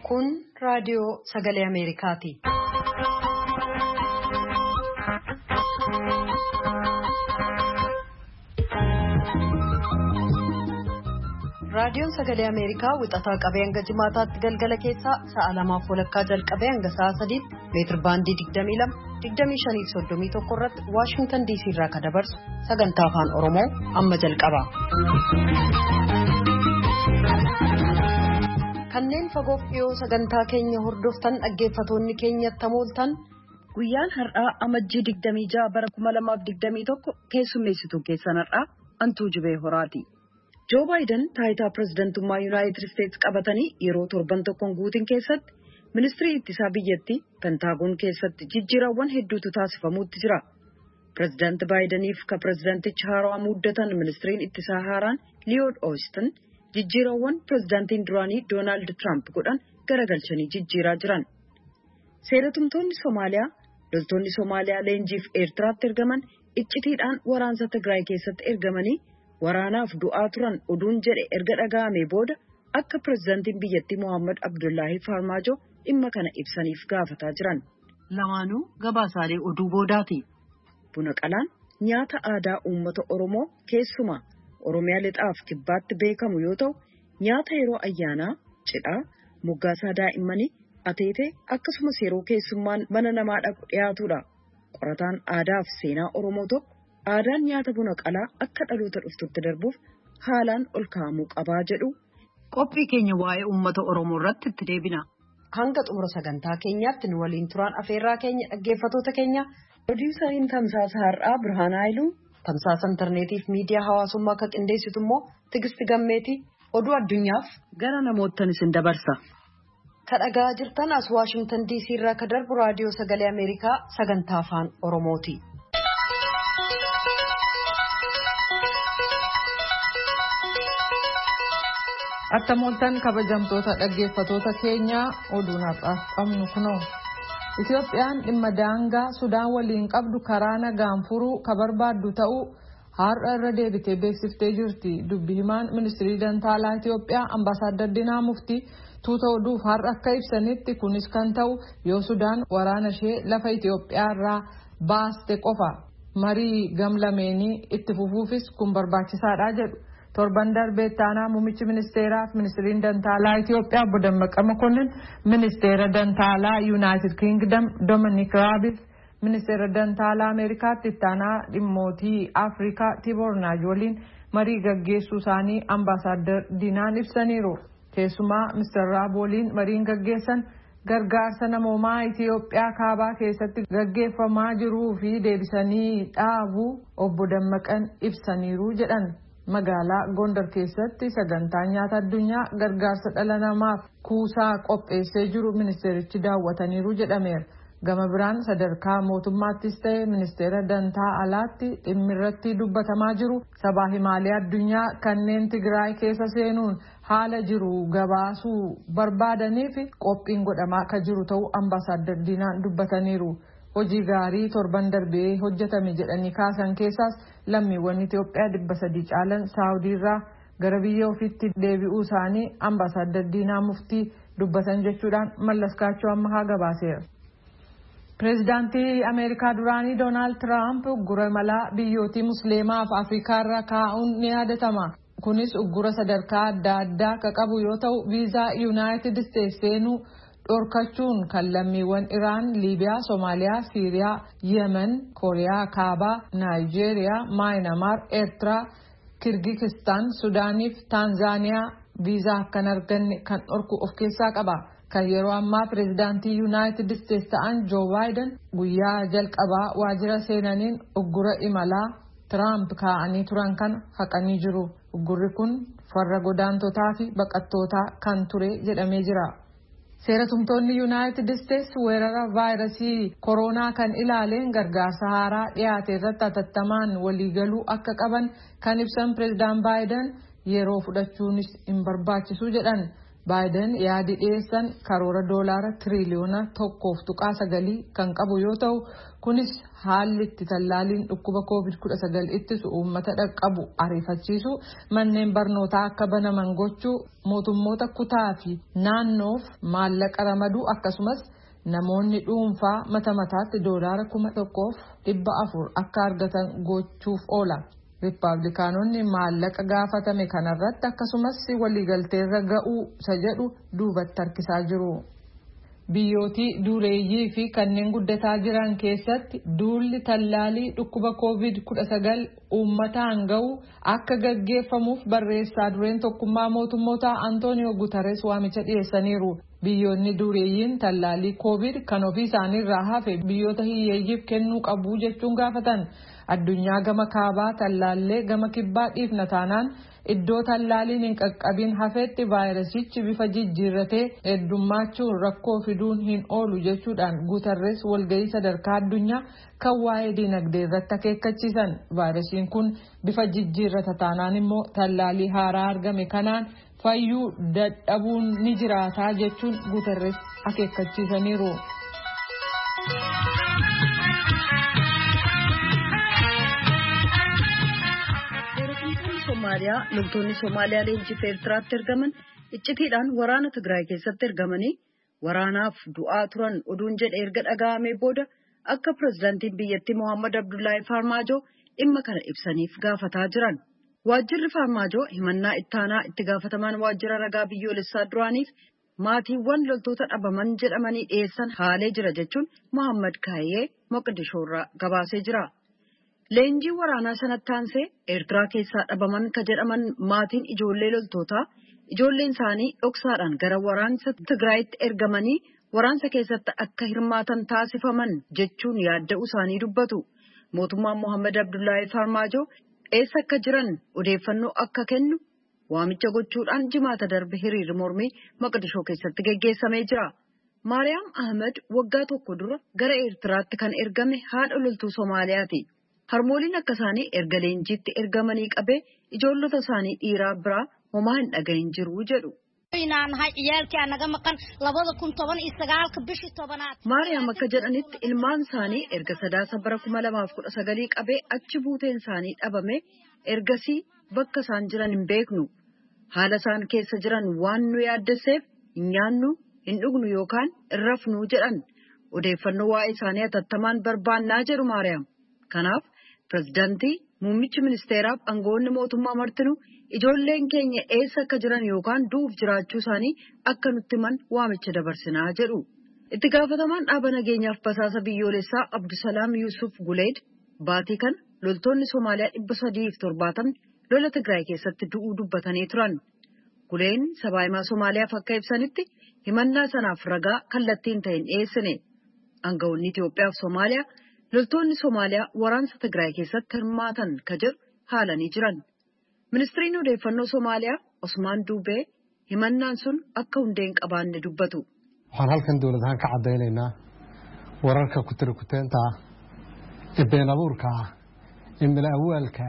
Kun raadiyoo Sagalee Ameerikaati. Raadiyoon Sagalee Ameerikaa wixataa qabee hanga jimaataatti galgala keessaa sa'a 2:00 jalqabee hanga sa'a 3 meetir baandii 22, 25 irratti Washington DC irraa kan dabarsu sagantaa afaan Oromoo amma jalqaba. Kanneen fagoof dhiyoo sagantaa keenya hordoftan dhaggeeffatoonni keenyatti hamooltan guyyaan har'aa amajjii 26 bara 2021 keessummeessituu keessan har'aa Antuu Jibee Horaati. Joo Baayiden taayitaa pirezidantummaa Yuunaayitid Isteetsi qabatanii yeroo torban tokkoon guutiin keessatti ministirii ittisaa biyyattii Pentaagoon keessatti jijjiirawwan hedduutu taasifamuutti jira. Pirezidaanti Baayideniif ka pirezidaantichi haaraa muuddatan ministiriin ittisaa haaraan Liyood Oostin jijjiirawwan pirezidaantiin duraanii Doonaald Tiraamp godhan garagalchanii jijjiiraa jiran. Seeratumtoonni Somaaliyaa, loltoonni Somaaliyaa leenjiif Eertiraatti ergaman iccitiidhaan waraansa Tigraay keessatti ergamanii waraanaaf du'aa turan oduun jedhe erga dhaga'amee booda akka pirezidaantiin biyyattii Mohaammed Abdullaahi Farmaajoo dhimma kana ibsaniif gaafataa jiran. Lamaanuu gabaasaalee oduu boodaati. Buna qalaan nyaata aadaa uummata Oromoo keessumaa Oromiyaa lixaaf kibbaatti beekamu yoo ta'u, nyaata yeroo ayyaanaa, cidhaa, moggaasaa daa'immanii, ateetee akkasumas yeroo keessummaan mana namaa dhaqu dhiyaatudha. Qorataan aadaa fi seenaa Oromoo tokko aadaan nyaata buna qalaa akka dhaloota dhuftutti darbuuf haalaan ol kaa'amuu qabaa jedhu. Qophii keenya waa'ee uummata Oromoo irratti itti deebina. Hanga xumura sagantaa keenyaatti nu waliin turaan afeerraa keenya dhaggeeffatoota keenya. Produusariin Tamsaasa har'aa Birhaan Haayiluu, Tamsaasa intarneetiif miidiyaa hawaasummaa akka qindeessitu immoo Tigisti Gammeetii oduu addunyaaf gara namoottan isin dabarsa. Kadhagaa jirtan as Washington DC irraa ka darbu raadiyoo Sagalee Ameerikaa sagantaa afaan Oromooti. Attamooltan kabajamtoota dhaggeeffatoota keenyaa oduun har'aaf qabnu kunoo. Itoophiyaan dhimma daangaa Sudaan waliin qabdu karaa nagaan furuu ka barbaaddu ta'uu har'a irra deebitee beeksiftee jirti. Dubbi himaan ministirii dantaalaa Itoophiyaa Ambaasaadder Dinaa Muftii tuuta oduuf har'a akka ibsanitti kunis kan ta'u yoo Sudaan waraana ishee lafa Itoophiyaa irraa baaste qofa. Marii gamlameenii itti fufuufis kun barbaachisaadha jedhu. Torban darbee taanaa muummichi ministeeraaf ministiriin dantaalaa Itoophiyaa obbo Dammaqa Mokonnin ministeera dantaalaa Yuunaayitid Kingdom Dominic Raabif ministeera dantaalaa Ameerikaatti taanaa dhimmootii Afrikaa Tiboor Naaj waliin marii gaggeessuu isaanii Ambaasaadder Dinaan ibsaniiru. Keessumaa Mr. Raab waliin mariin gaggeessan gargaarsa namoomaa Itoophiyaa kaabaa keessatti gaggeeffamaa jiruu fi deebisanii dhaabuu obbo Dammaqan ibsaniiru jedhan. Magaalaa Gondar keessatti sagantaa nyaata addunyaa gargaarsa dhala namaaf kuusaa qopheessee jiru ministeerichi daawwataniiru jedhameera. Gama biraan sadarkaa mootummaattis ta'e ministeera dantaa alaatti dhimmi irratti dubbatamaa jiru sabaa himaalee addunyaa kanneen Tigraay keessa seenuun haala jiru gabaasuu barbaadaniif qophiin godhamaa akka jiru ta'uu Ambaasaadder Dinaan dubbataniiru. Hojii gaarii torban darbee hojjetame jedhanii kaasan keessaas lammiiwwan Itoophiyaa 300 caalan Saawudii irraa gara biyya ofiitti deebi'uu isaanii Ambaasaadder Dinaa Muftii dubbatan jechuudhaan mallaskaachuu ammaa gabaaseera. Pireezidaantii Ameerikaa duraanii Doonaald Tiraamp uggura imalaa biyyootii Musliimaa fi Afrikaa irra kaa'uun ni yaadatama. Kunis uggura sadarkaa adda addaa akka qabu yoo ta'u viizaa Yuunaayitid Isteetsi seenuu dhorkachuun kan lammiiwwan Iraan, Liibiyaa, Soomaaliyaa, Siiriyaa, Yemen, Kooriyaa Kaabaa, Naayijeeriyaa, Maayinamaar, Eertiraa, Kirgizistaan, Sudaanii fi Taanzaaniyaa viizaa akka hin arganne kan dhorku of keessaa qaba. Kan yeroo ammaa pireezidaantii Yuunaayitid Isteetsi ta'an Joo Baayiden guyyaa jalqabaa waajjira seenaniin uggura imalaa Tiraamp kaa'anii turan kana haqanii jiru. Uggurri kun farra godaantotaa fi baqattootaa kan ture jedhamee jira. Seeratumtoonni Yuunaayitid Isteetsi weerara vaayirasii koronaa kan ilaaleen gargaarsa haaraa dhiyaate irratti hatattamaan waliigaluu akka qaban kan ibsan pireezidaant Baayiden yeroo fudhachuunis hin barbaachisu jedhan. Baayiden yaadi dhiyeessan karoora doolaara tiriliyoona 1.9 kan qabu yoo ta'u kunis haalli itti tallaaliin dhukkuba COVID-19 ittisu uummata dhaqqabu ariifachiisu manneen barnootaa akka banaman gochuu mootummoota kutaa fi naannoof maallaqa ramaduu akkasumas namoonni dhuunfaa mata mataatti doolaara 1,400 akka argatan gochuuf oola. Riippaabilikaanonni maallaqa gaafatame kanarratti akkasumas waliigalteerra ga'uu isa jedhu duubatti harkisaa jiru. Biyyootii dureeyyii fi kanneen guddataa jiran keessatti duulli tallaalii dhukkuba COVID-19 uummataan ga'u akka gaggeeffamuuf barreessaa dureen tokkummaa mootummoota Antooniyoo Guutarees waamicha dhiyeessaniiru. Biyyoonni dureeyyiin tallaalii COVID kan ofii isaaniirraa hafe biyyoota hiyyeeyyiif kennuu qabu jechuun gaafatan. Addunyaa gama kaabaa tallaallee gama kibbaa dhiifna taanaan iddoo tallaaliin hin qaqqabin hafetti vaayirasichi bifa jijjiirratee heddummachuun rakkoo fiduun hin oolu jechuudhaan Guutarrees walgahii sadarkaa addunyaa kan waa'ee dinagdee irratti akeekkachiisan. Vaayirasiin kun bifa jijjiirrata taanaan immoo tallaalii haaraa argame kanaan fayyuu dadhabuun ni jiraataa jechuun Guutarrees akeekkachiisaniiru. Loltoonni Somaaliyaa leenjii Eertiraatti ergaman iccitiidhaan waraana Tigraay keessatti ergamanii waraanaaf du'aa turan oduun jedhe erga dhaga'amee booda akka pirezidaantiin biyyattii Mohaammed Abdullaahi Farmaajoo dhimma kana ibsaniif gaafataa jiran. Waajjirri Farmaajoo himannaa ittaanaa itti gaafatamaan waajjira ragaa biyyoolessaa duraaniif maatiiwwan loltoota dhabaman jedhamanii dhiyeessan haalee jira jechuun Mohaammed Kaayee Moqdishoorraa gabaasee jira. Leenjii waraanaa sanatti aansee Eertiraa keessaa dhabaman ka jedhaman maatiin ijoollee loltootaa ijoolleen isaanii dhoksaadhaan gara waraansa Tigraayitti ergamanii waraansa keessatti akka hirmaatan taasifaman jechuun yaadda'uu isaanii dubbatu. Mootummaan Mohaammed Abdullaahi Farmaajoo eessa akka jiran odeeffannoo akka kennu waamicha gochuudhaan jimaata darbe hiriirri mormii Moqdishoo keessatti geggeessamee jira. Maariyaam Ahmed waggaa tokko dura gara Eertiraatti kan ergame haadha loltuu Somaaliyaati. Harmooliin akka isaanii erga leenjiitti ergamanii qabee ijoollota isaanii dhiiraa biraa homaa hin dhagahin jiru jedhu. Maariyaam akka jedhanitti ilmaan isaanii erga sadaasa bara 2019 qabee achi buuteen isaanii dhabame ergasii bakka isaan jiran hin beeknu. Haala isaan keessa jiran waan nu yaaddesseef hin nyaannu, hin dhugnu yookaan hin rafnu jedhan. Odeeffannoo waa'ee isaanii hatattamaan barbaannaa jedhu Maariyaam. Kanaaf pirezidaantii muummichi ministeeraaf aangawoonni mootummaa martinuu ijoolleen keenya eessa akka jiran yookaan du'uuf jiraachuu isaanii akka nutti himan waamicha dabarsinaa jedhu. Itti gaafatamaan dhaaba nageenyaaf basaasa biyyoolessaa Abdusalaam Yusuf Guleed baatii kana loltoonni Somaaliyaa 370 lola Tigraay keessatti du'uu dubbatanii turan. Guleen sabaa himaa Somaaliyaaf akka ibsanitti himannaa sanaaf ragaa kallattiin ta'een dhiyeessine. Aangawoonni Itoophiyaa fi Somaaliyaa loltoonni Somaaliyaa waraansa Tigraay keessatti hirmaatan ka jedhu haalanii jiran. Ministiriin odeeffannoo Somaaliyaa Osmaan Duubee himannaan sun akka hundee hin qabaanne dubbatu. Waxaan halkan dawlad ahaan ka cadaynaynaa wararka ku tiri kuteenta been abuurka imila awwaalka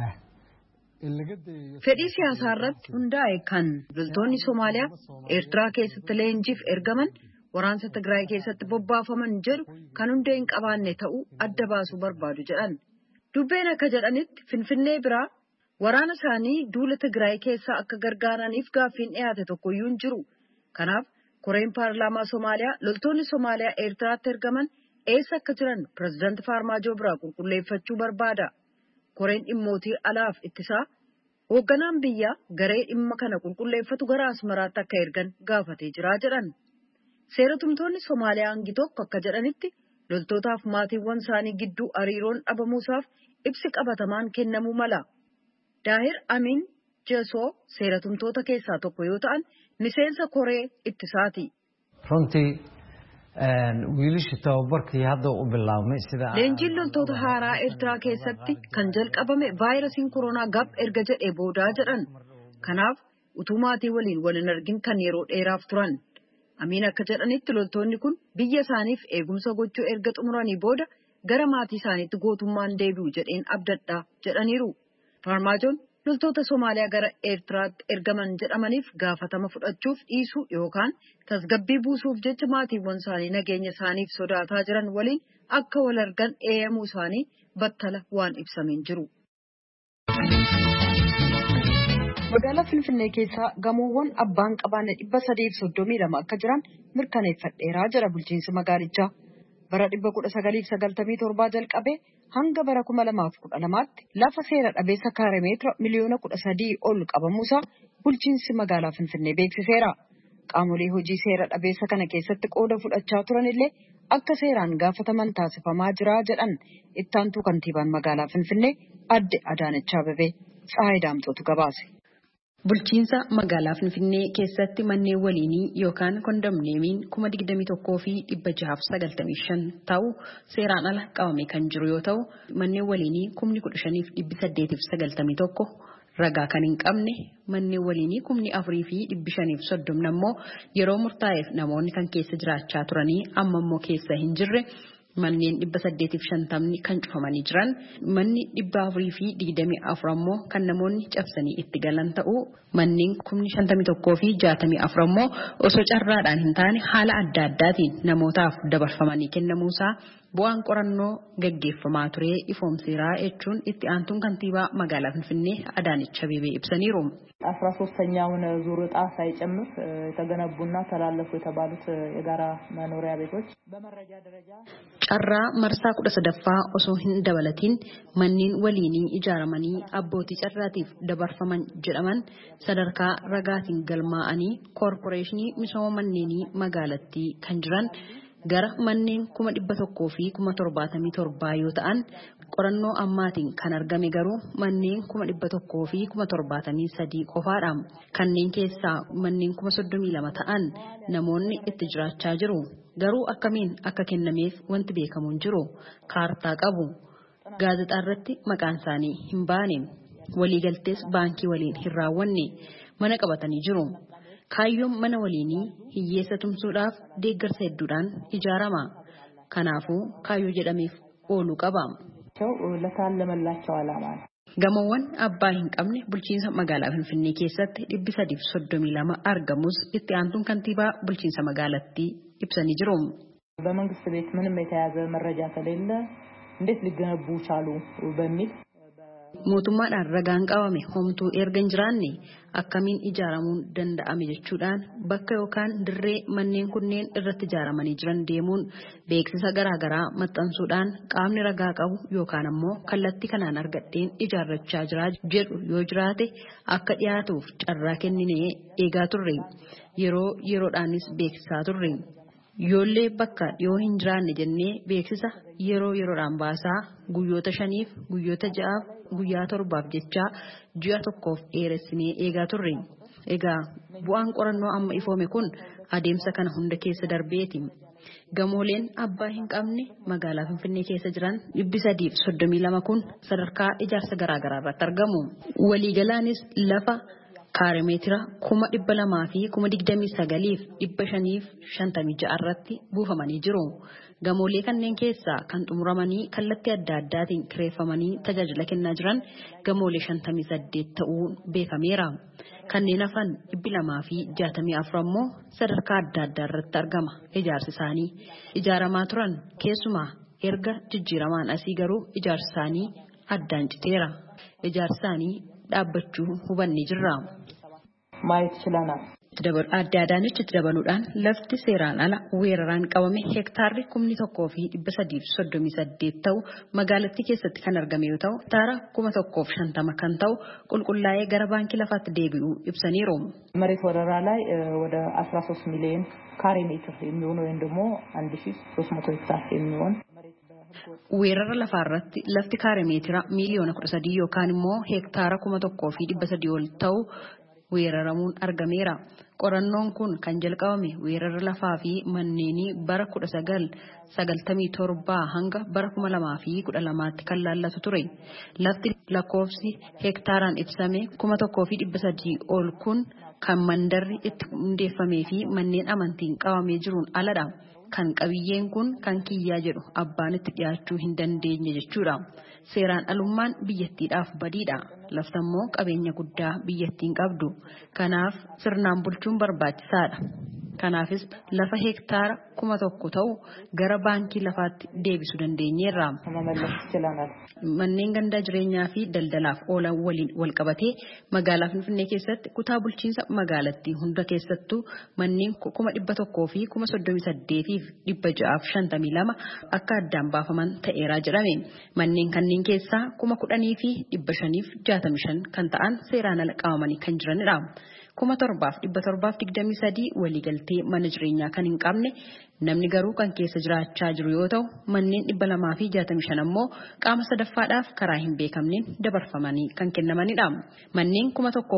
fedhii siyaasaa irratti hundaa'e kan loltoonni Somaaliyaa Eertiraa keessatti leenjiif ergaman waraansa Tigraay keessatti bobbaafaman jedhu kan hundee hin qabaanne ta'uu adda baasuu barbaadu jedhan. Dubbeen akka jedhanitti Finfinnee biraa waraana isaanii duula Tigraay keessaa akka gargaaraniif gaaffiin dhiyaate tokkoyyuu hin jiru. Kanaaf Koreen Paarlaamaa Somaaliyaa loltoonni Somaaliyaa Eertiraatti ergaman eessa akka jiran pirezidaantii Farmaajoo biraa qulqulleeffachuu barbaada. Koreen dhimmootii alaaf ittisaa hoogganaan biyyaa garee dhimma kana qulqulleeffatu gara Asmaraatti akka ergan gaafatee jira jedhan. Seeratumtoonni Somaaliyaa hangi tokko akka jedhanitti loltootaaf maatiiwwan isaanii gidduu hariiroon dhabamuusaaf ibsi qabatamaan kennamuu mala. Daahir Amin Jesoo seeratumtoota keessaa tokko yoo ta'an miseensa koree ittisaati. Leenjiin loltoota haaraa Eertiraa keessatti kan jalqabame vaayirasiin koronaa gab erga jedhee boodaa jedhan. Kanaaf utuu maatii waliin wal hin argin kan yeroo dheeraaf turan. Amiin akka jedhanitti loltoonni kun biyya isaaniif eegumsa gochuu erga xumuranii booda gara maatii isaaniitti gootummaan deebi'u jedheen abdadhaa jedhaniiru. Farmaajoon loltoota Somaaliyaa gara Eertiraatti ergaman jedhamaniif gaafatama fudhachuuf dhiisuu yookaan tasgabbii buusuuf jecha maatiiwwan isaanii nageenya isaaniif sodaataa jiran waliin akka wal argan eeyyamuu isaanii battala waan ibsameen jiru. Magaalaa Finfinnee keessaa gamoowwan abbaan qabaanne 332 akka jiran mirkaneeffadheeraa jira bulchiinsi magaalichaa. Bara 1997 jalqabee hanga bara 2012tti lafa seera dhabeessa kaaremeetira miliyoona 13 ol qabamuusaa bulchiinsi magaalaa Finfinnee beeksiseera. Qaamolee hojii seera dhabeessa kana keessatti qooda fudhachaa turan illee akka seeraan gaafataman taasifamaa jira jedhan itti aantuu kantiibaan magaalaa Finfinnee adde Adaanech Abeebee Tsahaay Daamtootu gabaase. Bulchiinsa magaalaa Finfinnee keessatti manneen waliinii yookaan kondomneemiin 21,695 ta'u seeraan ala qabame kan jiru yoo ta'u manneen waliinii 15,891 ragaa kan hin qabne manneen waliinii 4,530 ammoo yeroo murtaa'eef namoonni kan keessa jiraachaa turanii amma immoo keessa hin jirre. Manneen 850 kan cufamanii jiran manni 424 ammoo kan namoonni cabsanii itti galan ta'u manneen 51,064 ammoo osoo carraadhaan hin taane haala adda addaatiin namootaaf dabarfamanii kennamuusaa bu'aan qorannoo gaggeeffamaa ture ifoomseeraa jechuun itti aantuun kantiibaa magaalaa Finfinnee Adaanech Abeebee ibsaniiru. 13ኛውን ዙር ዕጣ ሳይጨምር የተገነቡና ተላለፉ የተባሉት የጋራ መኖሪያ ቤቶች በመረጃ ደረጃ ጨራ መርሳ 13ffaa osoo hin dabalatiin manneen waliinii ijaaramanii abbootii carraatiif dabarfaman jedhaman sadarkaa ragaatiin galmaa'anii koorporeeshinii misooma manneenii magaalattii kan jiran gara manneen 177 yoo ta'an qorannoo ammaatiin kan argame garuu manneen 173 qofaadha. Kanneen keessaa manneen 32 ta'an namoonni itti jiraachaa jiru. Garuu akkamiin akka kennameef wanti beekamu hin jiru. Kaartaa qabu. Gaazexaa irratti maqaan isaanii hin baane. Waliigaltees baankii waliin hin raawwanne. Mana qabatanii jiru. Kaayyoon mana waliinii hiyyeessa tumsuudhaaf deeggarsa hedduudhaan ijaarama. Kanaafuu kaayyoo jedhameef ooluu qaba. Gamoowwan abbaa hin qabne bulchiinsa magaalaa Finfinnee keessatti 332 argamus itti aantuun kantiibaa bulchiinsa magaalattii ibsanii jiru. በመንግስት ቤት ምንም የተያዘ መረጃ ከሌለ እንዴት ሊገነቡ ቻሉ በሚል mootummaadhaan ragaan qabame homtuu erga hin jiraanne akkamiin ijaaramuun danda'ame jechuudhaan bakka yookaan dirree manneen kunneen irratti ijaaramanii jiran deemuun beeksisa garaagaraa maxxansuudhaan qaamni ragaa qabu yookaan ammoo kallattii kanaan argadheen ijaarrachaa jira jedhu yoo jiraate akka dhiyaatuuf carraa kenninee eegaa turre yeroodhaanis beeksisaa turre. Yoollee bakka dhiyoo hin jiraanne jennee beeksisa yeroodhaan baasaa guyyoota 5f guyyoota 6f guyyaa 7f jechaa ji'a tokkoof dheeressinee eegaa turre. Egaa bu'aan qorannoo amma ifoome kun adeemsa kana hunda keessa darbeeti. Gamooleen abbaa hin qabne magaalaa Finfinnee keessa jiran 332 kun sadarkaa ijaarsa garaagaraa irratti argamu. Waliigalaanis lafa kaaremeetira 200,000 fi 29,556 irratti buufamanii jiru. Gamoolee kanneen keessaa kan xumuramanii kallattii adda addaatiin kireeffamanii tajaajila kennaa jiran gamoolee 58 ta'uun beekameera. Kanneen hafan 264 ammoo sadarkaa adda addaa irratti argama. Ijaarsi isaanii ijaaramaa turan keessumaa erga jijjiiramaan asii garuu ijaarsi isaanii addaan citeera. Ijaarsi isaanii dhaabbachuu hubanni jirra. ማየት ችለናል። Adde Adaanech itti dabaluudhaan lafti seeraan ala weeraraan qabame hektaarri 1,338 ta'u magaalattii keessatti kan argame yoo ta'u hektaara 1,050 kan ta'u qulqullaa'ee gara baankii lafaatti deebi'uu ibsaniiru. መሬት ወረራ ላይ ወደ 13 ሚሊዮን ካሬ ሜትር የሚሆን ወይም ደግሞ 1300 ሄክታር የሚሆን weerara lafaarratti lafti kaaremeetira miliyoona 13 yookaan immoo hektaara 1,300 ol ta'u weeraramuun argameera. Qorannoon kun kan jalqabame weerara lafaa fi manneenii bara 1997 hanga bara 2012tti kan laallatu ture. Lafti lakkoofsi hektaaraan ibsame 1,300 ol kun kan mandarri itti hundeeffamee fi manneen amantiin qabamee jiruun aladha. kan qabiyyeen kun kan kiyyaa jedhu abbaan itti dhiyaachuu hin dandeenye jechuudha. Seeraan alummaan biyyattiidhaaf badiidha. Laftammoo qabeenya guddaa biyyattiin qabdu. Kanaaf sirnaan bulchuun barbaachisaadha. Kanaafis lafa hektaara 1,000 ta'u gara baankii lafaatti deebisuu dandeenyeerra. Manneen gandaa jireenyaa fi daldalaaf oolan waliin wal qabatee magaalaa Finfinnee keessatti kutaa bulchiinsa magaalattii hunda keessattuu manneen 100,000 fi 38,652 akka addaan baafaman ta'eeraa jedhame. Manneen kanneen keessaa 10,000 fi 565 kan ta'an seeraan ala qabamanii kan jiranidha. 7,723 waliigaltee mana jireenyaa kan hin qabne namni garuu kan keessa jiraachaa jiru yoo ta'u manneen 265 ammoo qaama sadaffaadhaaf karaa hin beekamneen dabarfamanii kan kennamanidha. Manneen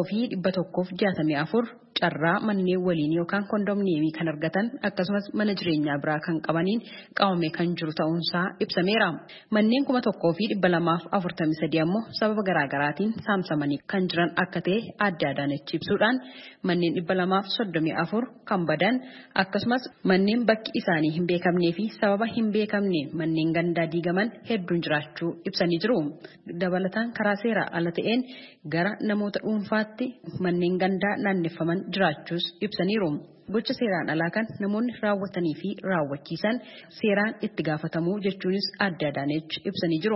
1,164 carraa manneen waliin yookaan kondominiyeemii kan argatan akkasumas mana jireenyaa biraa kan qabaniin qabamee kan jiru ta'uunsaa ibsameera. Manneen 1,243 ammoo sababa garaagaraatiin saamsamanii kan jiran akka ta'e adda adaanechi ibsuudhaan manneen 234 kan badan akkasumas manneen bakki isaanii hin beekamnee fi sababa hin beekamne manneen gandaa diigaman hedduun jiraachuu ibsanii jiru. Dabalataan karaa seeraa ala ta'een gara namoota dhuunfaatti manneen gandaa naanneeffaman jiraachuus ibsaniiru. Gocha seeraan alaa kan namoonni raawwatanii fi raawwachiisan seeraan itti gaafatamuu jechuunis adda adaanechi ibsanii jiru.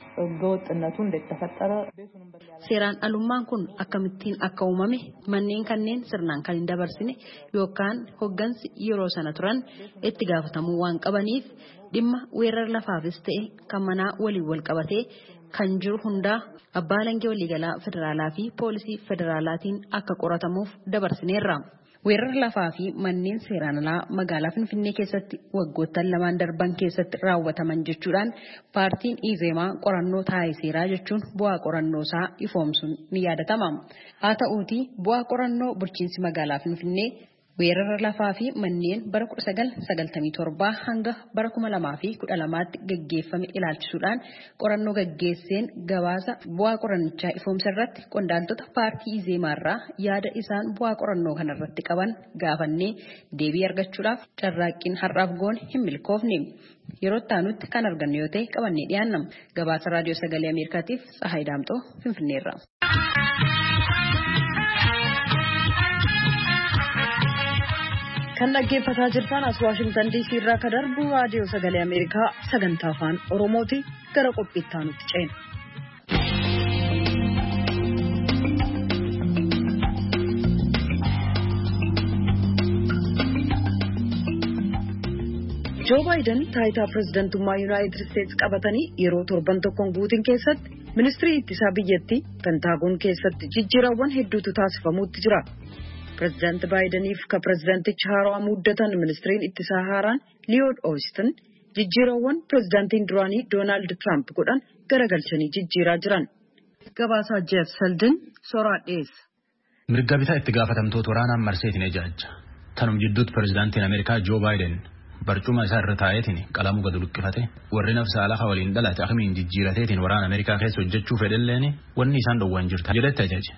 Seeraan alummaan kun akkamittiin akka uumame manneen kanneen sirnaan kan hin dabarsine yookaan hoggansi yeroo sana turan itti gaafatamuu waan qabaniif dhimma weerara lafaafis ta'e kan manaa waliin wal qabatee kan jiru hundaa abbaa alangaa waliigalaa federaalaa fi poolisii federaalaatiin akka qoratamuuf dabarsineerra. Weerara lafaa fi manneen seeraan alaa magaalaa Finfinnee keessatti waggoottan lamaan darban keessatti raawwataman jechuudhaan paartiin Izeemaa qorannoo taasiseera jechuun bu'aa qorannoo isaa ifoomsuun ni yaadatama. Haa ta'uutii bu'aa qorannoo bulchiinsi magaalaa Finfinnee weerara lafaa fi manneen bara 1997 hanga bara 2012tti gaggeeffame ilaalchisuudhaan qorannoo gaggeesseen gabaasa bu'aa qorannichaa ifoomsa irratti qondaaltota paartii Izeemaarraa yaada isaan bu'aa qorannoo kanarratti qaban gaafannee deebii argachuudhaaf carraaqqiin har'aaf goone hin milkoofne. Yeroo taanutti kan arganne yoo ta'e qabannee dhiyaanna. Gabaasa raadiyoo sagalee Ameerikaatiif Tsahaay Daamxoo Finfinneerra. Kan dhaggeeffataa jirtan as Waashingtan DC irraa kan darbu raadiyoo sagalee Ameerikaa sagantaa afaan Oromooti. Gara qophiitti aanutti ceena. Joo Baayiden taayitaa pirezidantummaa Yuunaayitid Isteetsi qabatanii yeroo torban tokkoon guutin keessatti ministirii ittisaa biyyattii Pentaagoon keessatti jijjiirawwan hedduutu taasifamuutti jira. Pirezidaanti Baayideniif ka pirezidaantichi haaraa muuddatan ministiriin ittisaa haaraan Liyood Oostin jijjiirawwan pirezidaantiin duraanii Doonaald Tiraamp godhan garagalchanii jijjiiraa jiran. Gabaasaa Jeef Seldin soraa dhiyeessa. Mirga bitaa itti gaafatamtoota waraanaan marseetiin ejaaja. Tanum jidduutti pirezidaantiin Ameerikaa Joo Baayiden barcuma isaa irra taa'eetiin qalamuu gad luqqifate warri nafsa alaqa waliin dhalate akkamiin jijjiirateetiin waraana Ameerikaa keessa hojjechuu fedhelleeni wanni isaan dhowwan jirta jedhetti ajaje.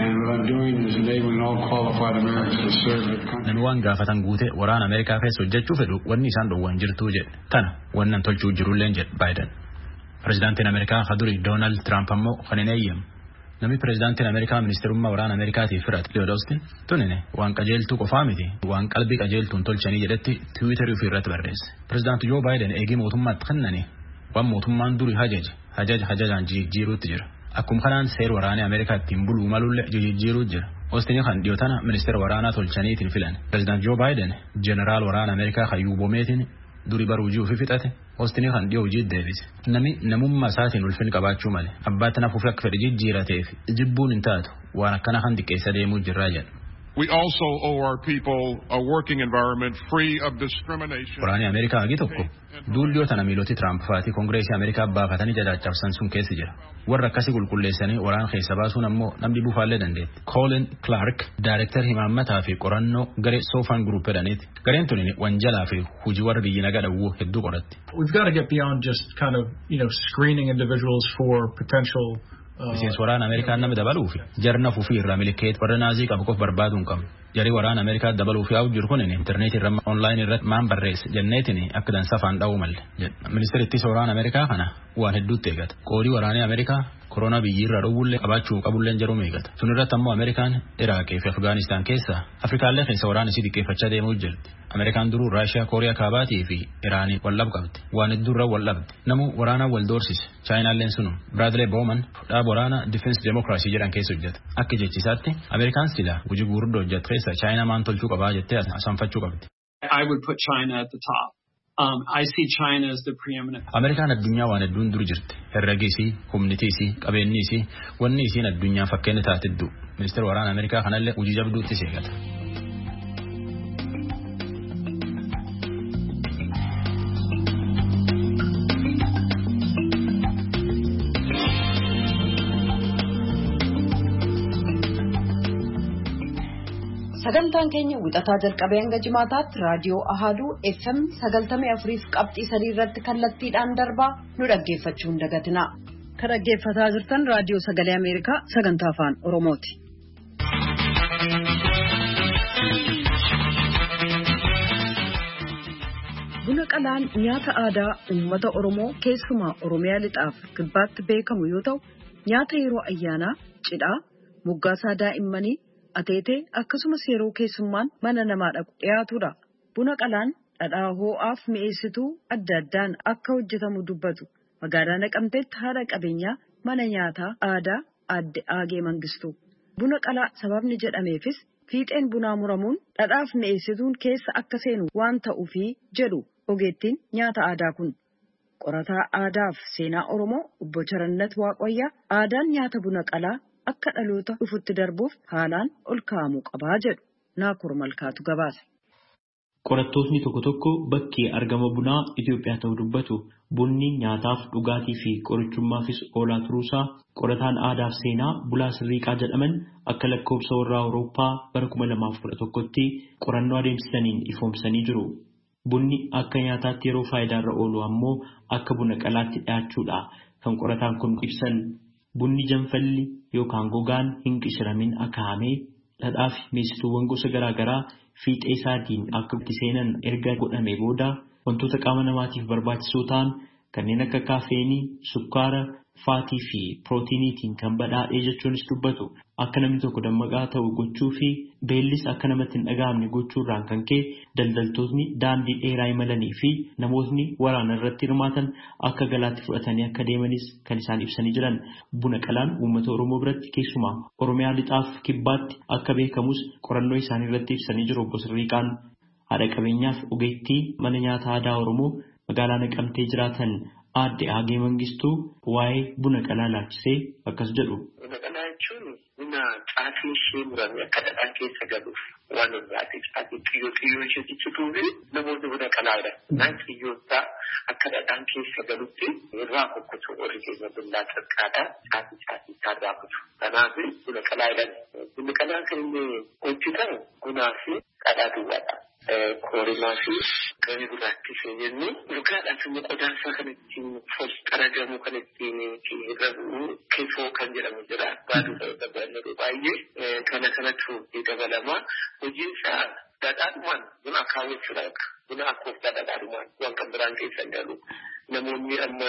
Namni waan gaafatan guute waraana Ameerikaa keessa hojjechuu fedhu wanni isaan dhowwan jirtuu jedhe. Tana wannan tolchuu jirulleen jedhe Baayiden. Pirezidaantiin Ameerikaa kaduri Doonaald Tiraamp ammoo kan hin eeyyamu. Namni pirezidaantiin Ameerikaa ministeerummaa waraana Ameerikaatiif firate Liyood Oostin tunine waan qajeeltuu qofaa miti waan qalbii qajeeltuun tolchanii jedhetti tiwiitarii ofii irratti barreesse. Pirezidaanti Joo Baayiden eegii mootummaatti kennani waan mootummaan duri hajajaan jijjiiruutti jira. Akkuma kanaan seera waraanaa Ameerikaa ittiin buluu malullee jijjiiruutti jira. Oostin kan dhiyootana ministeera waraanaa tolchaniitiin filan. Pirezidaanti Joo Baayiden jeneraal waraana Ameerikaa Hayyuu Bomeetiin duri baruu hojii ofii fixate Oostin kan dhiyoo hojii deebise. Namummaa isaatiin ulfin qabaachuu malee abbaatti nafuuf akka fedhe jijjiirateef jibbuun hin taatu waan akkana kan xiqqeessa deemuu jirraa jedha. We also owe our people a working environment free of discrimination. Waraanni Ameerikaa hagi tokko duulliyoo tana miiloti Tiraamp fa'aatii Koongireesii Ameerikaa baafatanii jajachafsan sun keessa jira. Warra akkasii qulqulleessanii waraana keessa baasuun ammoo namni buufaallee dandeetti. Colin Clark, Daayirektar himaammataa fi qorannoo garee Soofan Group jedhaniiti. Gareen tuni wanjalaa fi hujii warra biyyi nagaa dhawwuu hedduu qoratti. We've got to get beyond just kind of, screening individuals for potential Miseensi waraana Ameerikaa nama dabaluufi jarna fufii irraa milikeet warra naazii qabu qof barbaadu hin qabnu. Jari waraana Ameerikaa dabaluufi haa'u jiru kun intarneetii irra onlaayinii irratti maan barreesse jenneetiin akka dansa afaan dha'uu malle. Ministeerri ittisa waraana Ameerikaa kana waan hedduutti eegata. Qoodii waraanaa Ameerikaa koronaa biyyirraa dhowwullee qabaachuu qabullee jaruu eegata. Sun irratti ammoo Ameerikaan Iraaqii fi Afgaanistaan keessa Afrikaallee keessa waraana isii xiqqeeffachaa deemuu jirti. Ameerikaan duruu Raashiyaa, Kooriyaa Kaabaatii fi Iraanii wallab qabdi. Waan hedduurra wallabdi. Namu waraanaa wal doorsise. Chaayinaalleen sunum. Bradley Bowman dhaaba waraana Defense Democracy jedhan keessa hojjeta. Akka jechisaatti Ameerikaan sila hojii guurguddoo hojjetu keessa Chaayinaa maan tolchuu qabaa jettee asanfachuu qabdi. I would put China at the top. I see China as the preeminent. Ameerikaan addunyaa waan hedduun dur jirti. Herregi isii, humniti isii, qabeenyi isii, wanni isiin addunyaa fakkeenya taatiddu. Ministeera waraana Ameerikaa kanallee hojii jabduutti seegata. Sagantaan keenya wixataa jalqabee hanga jimaataatti raadiyoo Ahaduu FM 94.3 irratti kallattiidhaan darbaa nu dhaggeeffachuun dagatina. Kan dhaggeeffataa jirtan raadiyoo Sagalee Ameerikaa sagantaa afaan Oromooti. Buna qalaan nyaata aadaa uummata Oromoo keessumaa Oromiyaa lixaaf kibbaatti beekamu yoo ta'u, nyaata yeroo ayyaanaa, cidhaa, moggaasaa daa'immanii, ateetee akkasumas yeroo keessummaan mana namaa dhaqu dhiyaatudha. Buna qalaan dhadhaa hoo'aaf mi'eessituu adda addaan akka hojjetamu dubbatu. Magaalaa Naqamteetti haadha qabeenyaa mana nyaataa aadaa Aadde Aagee Mangistuu. Buna qalaa sababni jedhameefis fiixeen bunaa muramuun dhadhaaf mi'eessituun keessa akka seenu waan ta'uufi jedhu ogeettiin nyaata aadaa kun. Qorataa aadaaf seenaa Oromoo Obbo Charannat Waaqayyaa aadaan nyaata buna qalaa akka dhaloota dhufutti darbuuf haalaan ol kaa'amuu qabaa jedhu. Naakur Malkaatu gabaase. Qorattoonni tokko tokko bakkee argama bunaa Itoophiyaa ta'uu dubbatu. Bunni nyaataaf dhugaatii fi qorichummaafis oolaa turuusaa qorataan aadaaf seenaa Bulaa Sirriiqaa jedhaman akka lakkoobsa warra Awurooppaa bara 2011tti qorannoo adeemsisaniin ifoomsanii jiru. Bunni akka nyaataatti yeroo faayidaarra oolu ammoo akka buna qalaatti dhiyaachuudha kan qorataan kun ibsan. Bunni janfalli yookaan gogaan hin qishiramin akaa'amee dhadhaa fi mi'eessituuwwan gosa garaagaraa fiixee isaatiin akka itti seenan erga godhamee booda wantoota qaama namaatiif barbaachisoo ta'an kanneen akka kaafeenii, sukkaara, faatii fi pirootiiniitiin kan badhaadhee jechuunis dubbatu. Akka namni tokko dammaqaa ta'u gochuu fi beellis akka namatti hin dhaga'amne gochuurraan kan ka'e daldaltoonni daandii dheeraa imalanii fi namootni waraana irratti hirmaatan akka galaatti fudhatanii akka deemanis kan isaan ibsanii jiran. Buna qalaan uummata Oromoo biratti keessumaa Oromiyaa lixaaf kibbaatti akka beekamus qorannoo isaanii irratti ibsanii jiru Obbo Sirriiqaan. Haadha qabeenyaaf ogeettii mana nyaata aadaa Oromoo magaalaa Naqamtee jiraatan Aadde Aagee Mangistuu waa'ee buna qalaa laalchisee akkas jedhu. Buna qalaa jechuun buna caatiin ishee muramee akka dhadhaan keessa galuuf waan hundaati. Caatiin xiyyoo ishee ciccituu fi namoonni buna qalaadha. Naan xiyyootaa akka dhadhaan keessa galutti irraa kukkutu warri keenya bunnaa xiqqaadha. Caatii isaarraa kutu. Kanaaf buna qalaa jedhama. Bunni qalaa kan inni hojjetamu bunaa fi dhadhaa duwwaadha. Koorimaa fi gadi gurraattisee jennu dhugaadhaaf immoo qodaansaa kan ittiin qaragamu kan ittiin hir'abu keefoo kan jedhamu jira. Baaduu ta'uu dabalatu baay'ee kana kanatu dabalama. Hojiin isaa dhadhaadhumaan buna akaawwachuudha. Buna akkooftaa dhadhaadhumaan waan kan biraan keessa galu. Namoonni amma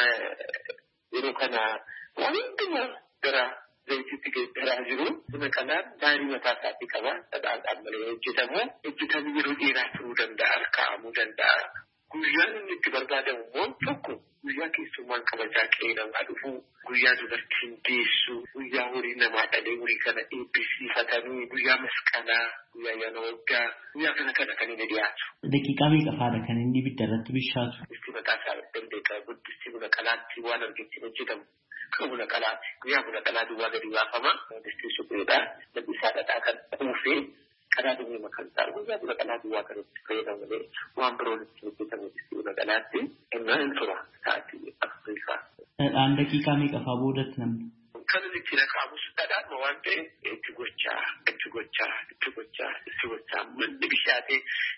yeroo kana waan hundumaa gara zayitiitti geeddaraa jiru. Buna qalaan daarii mataa isaatii qaba. Dhadhaadhaan malee hojjetamee yeroo dheeraa turuu danda'a, kaa'amuu danda'a. Guyyaan inni itti barbaadamu immoo tokko guyyaa keessummaan kabajaa qe'ee namaa dhufu, guyyaa dubartiin deessu, guyyaa horii namaa dhalee horii kana eebbisiifatanii, guyyaa masqalaa, guyyaa ayyaana waggaa, guyyaa kana kan inni dhiyaatu. Daqiiqaa meeqa faadha kan inni ibidda irratti bishaatu? Isti mataa isaa dandeeqa. Guddisti buna qalaatti waan argetti hojjetamu. Kan buna qalaatti guyyaa buna qalaa duwwaa gadi baafama. Distii supheedha. Namni isaa dhadhaa kan kuufee qalaa duwwaa makan isaa guyyaa buna qalaa duwwaa kan itti fayyadamu waan biroon itti hojjetamu distii buna qalaatti innaa hin tura sa'aatii Afrikaa. Dhadhaan daqiiqaa meeqa fa'aa boodatti namni? Kan inni itti naqaamus dhadhaan waan ta'e itti gochaa manni bishaatee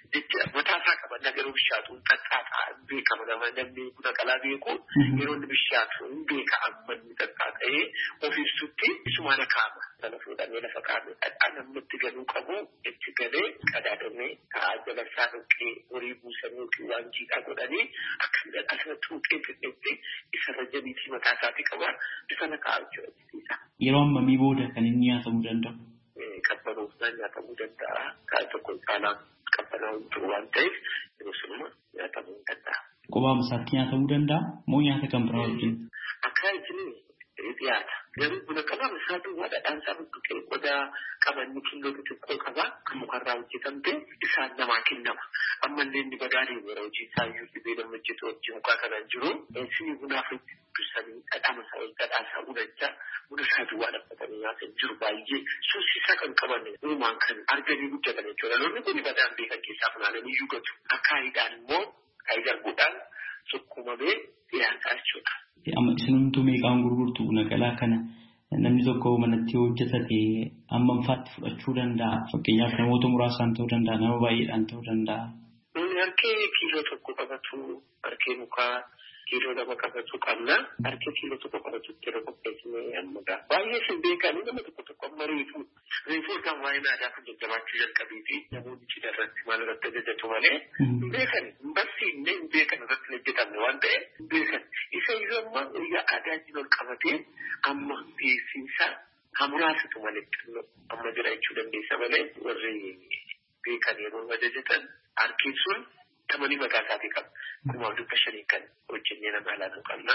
jecha mataasaa qaba nagaruu bishaatuun xaxxaataa beekama namni buna qalaa beeku yeroo inni bishaatu beeka amma inni xaxxaata'ee ofiisutti isumaan kaama sana fuudhamee lafa kaa'amee dhadhaa namni itti galuu qabu itti galee qadaadamee ta'aa jalasaa dhukkee horii buusanii waan jiidhaa godhanii akka dhadhaa tuuqee fidhetti isarra jabiitii mataasaati qaba isana kaa'u jechuudha. Yeroo ammamii booda kan inni nyaatamuu danda'u? Qabbanoofnaan nyaatamuu danda'a. Kaan tokko caalaan qabbanaa'uu jiru waan ta'eef yeroo sunuma nyaatamuu danda'a. Qobaama isaatti nyaatamuu danda'a moo nyaata kan biraa wajjin? Akka isin dhiyaata. Garuu buna qabaama isaa duwwaa dhadhaan isaa budduqee qodaa qabanni kiiloo xixiqqoo qaba kan mukarraa hojjetamte isaan namaa kennama. Ammallee inni badaalee yeroo hojii isaa iyyuu dhibee nama hojjetu hojii mukaa kanaan jiru sinii bunaaf dursanii dhadhaa isaa ulachaa buna isaa duwwaa dhabbatanii nyaatan jiru baay'ee suusisaa kan qaban uumaan kan arganii guddatan jechuudha. Loonni kun badaan beekan keessaa funaananii iyyuu gatu. Akka haayidaan immoo haayidaan godhaan sukkumamee dhiyaataa jechuudha. Amma isinumtuu meeqaan gurgurtu buna qalaa kana namni tokko manatti hojjetate hammam faatti fudhachuu danda'a? Fakkeenyaaf namoota muraasaan ta'uu danda'a, nama baay'eedhaan ta'uu danda'a. Harkee kiiloo tokko qabatu, harkee mukaa kiiloo lama qabatu qabna. Harkee kiiloo tokko qabatu yeroo qopheessinee ammagaa. Baay'ee sin beekanii nama tokko amma reefuu kan waa'ee aadaa kun jajjabaachuu jalqabee fi namoonni cidha irratti maal irratti hojjetu malee hin beekan hin barsiifne hin beekan irratti hojjetamne waan ta'eef hin beekan. Isa iyyuu amma guyyaa aadaatiin ol qabatee amma beeksisaa hamuraasitu malee amma jira jechuu dandeessa malee warri beekan yeroo ajajatan harkiin sun tamanii mataa isaatii qaba. 2,500 kan hojjennee nama alaanuu qabna.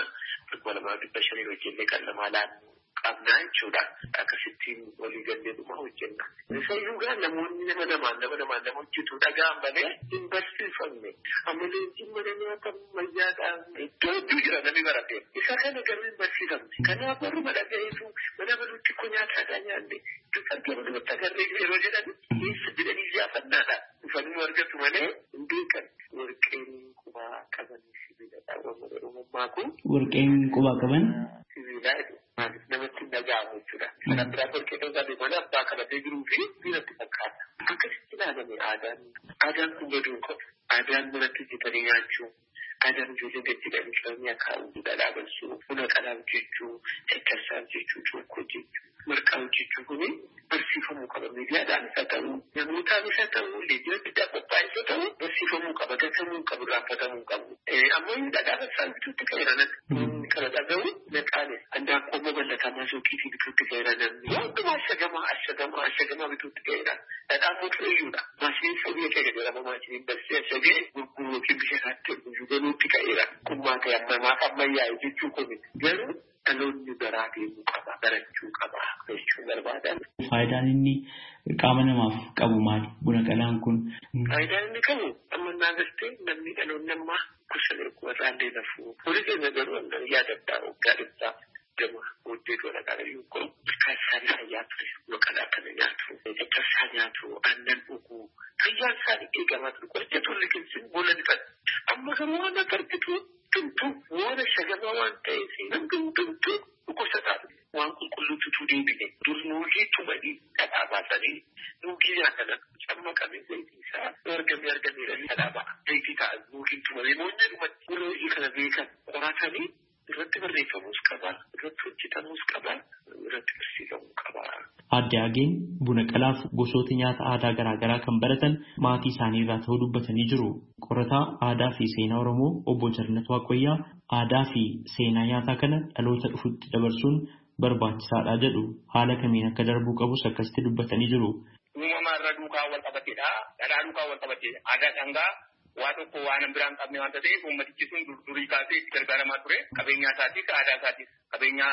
2,500 hojjennee kan nama alaanuu qabna jechuudha. Akkasittiin walii gallee dhuma hojjenna. Isayyuu gaa namoonni nama hojjetu dhagaan malee hin barsiifamne. Ammalee mana nyaata ammayyaadhaan iddoo hedduu jira namni barate. Isa kana garuu hin barsiifamne. Kanaaf warri madagayeetu mana baluutti ko nyaataadhaa nyaanne. Dukkantii baluutti agarree yeroo jedhan eessa jedhanii ziyaafannaadha. Dhufanii argatu malee hin beekan. Warqeen qubaa qaban sibiiladha. Uumammaa kun. Warqeen qubaa qaban? Sibiilaa namatti dhaga'amu jechuudha. Kana biraa warqee dhagaadhe mana abbaa qabatee jiruu fi biratti fakkaata. Akkasitti ilaalame aadaan kun baduu qabu. Aadaan manatti hojjetanii nyaachuu. Aadaan ijoollee gadi qabanii akaa'uu dhadhaabalchuu. Buna qalaa hojjechuu, caccabsaa hojjechuu, cuukkoo hojjechuu, marqaa hojjechuu kuni barsiifamuu qaba. Miidiyaadhaan isa ta'uu, namootaan isa ta'uu, leenjii adda qophaa'e isa ta'uu barsiifamuu qaba. Gatamuu qabu, raaffatamuu qabu. Ammoo inni dhadhaabalchaa bituutti qeeranan. Kana dhaga'u naqaane handaaqqoo babal'atamaa suuqiitii bituutti qeeranan. Hundumaa ashagamaa bituutti qeeran. Dhadhaan mutureeyyuudha. Maashiniin sabiyya keenya jedhama maashiniin barsee ashagee gurguruu yookiin bisha isaatti ergu galuutti qeera. Kummaa ta'e ammayyaa'e jechuu kun garuu dhaloonni baraa deemuu qaba, barachuu qaba jechuu barbaadan. Faayidaan inni qaama namaaf qabu maali? Buna qalaan kun. Faayidaan inni qabu amma naagastee namni dhaloonni ammaa kusalee warraallee nafuu. Horii keenya garuu yaadaddaa gaadhibsaa gama hojii dhola qaalayyuu kun kan isaanii fayyaa ture maqalaa kana nyaatu. Caccabsaa nyaatu, aannan dhuguu. Fayyaan isaanii eegamaa ture. Qoricha turre keessatti boolla ni fadha. Amma garuu waan akka argitu tumtuu waan ashagamaa waan ta'eef namni tumtuu dhukkubsataa waan qulqulluutu deebine dur nuugii tumanii dhadhaa baasanii nuugii nyaatan cammaqamee zayitii isaa argamee dhadhaa ba'a. Zayitii ta'a nuugiin tumamee moonyee dhumatti yeroo hojii kana beekan qoratanii irratti barreeffamuus qaba, irratti hojjetamuus qaba, irratti barsiifamuu qaba. Aadde Ageen buna qalaaf gosoota nyaata aadaa garaagaraa kan baratan maatii isaanii irraa ta'uu dubbatanii jiru. Qorataa aadaa fi seenaa Oromoo obbo Jarnat Waaqoyyaa aadaa fi seenaa nyaataa kana dhaloota dhufutti dabarsuun barbaachisaadha jedhu. Haala kamiin akka darbuu qabus akkasitti dubbatanii jiru. Uumamaa irra duukaa wal qabateedha. Dhadhaa duukaa wal qabatee aadaa dhangaa waa tokko waan biraan qabne waan ta'eef uummatichi sun durii kaasee itti gargaaramaa ture. Qabeenya isaatis aadaa isaatis qabeenya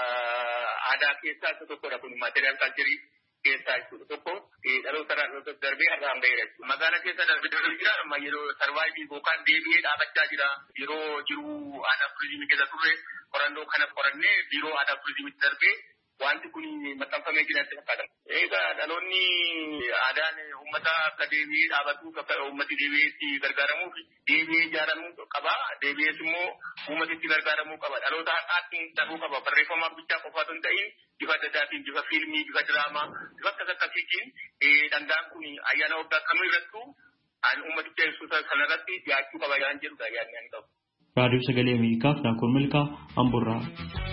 aadaa keessaa isa tokkodha kun maatiriyaal kaalcherii keessaa jechuudha. Tokko dhaloota irraa darbee har'aan gaheera jechuudha. Magaalaa keessa darbee jira amma yeroo sarvaayivii yookaan deebi'ee dhaabachaa jira. Yeroo jiruu aadaa turizimii keessa turre qorannoo kana qorannee biiroo aadaa turizimiitti darbee wanti kun maxxanfamee jiraatti fakkaata. Egaa dhaloonni aadaan uummata akka deebi'ee dhaabatu akka uummati deebi'eetti gargaaramuuf deebi'ee ijaaramuu qaba. Deebi'ees immoo uummatitti gargaaramuu qaba. Dhaloota har'aatti dhabuu qaba. Barreeffamaaf bichaa qofa osoo hin ta'in bifa adda addaatiin bifa fiilmii, bifa diraamaa, bifa akkas akkasiitiin dhangaan kun ayyaana waggaa kamuu irrattuu an ummaticha ibsu sanarratti dhiyaachuu qaba yaan jedhudha yaadni ani qabu. Raadiyoo Sagalee Ameerikaaf Daakoon Milkaa Amborraa.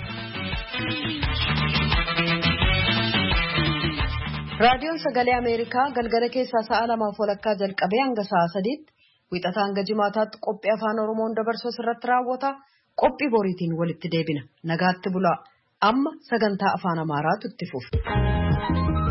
Raadiyoon Sagalee Ameerikaa galgala keessaa sa'a 2:00 jalqabee hanga sa'a 3:00 wixataa hanga jimaataatti qophii afaan Oromoon dabarsuu irratti raawwata. Qophii boriitiin walitti deebina. Nagaatti bulaa. Amma sagantaa afaan Amaaraatu itti fufa.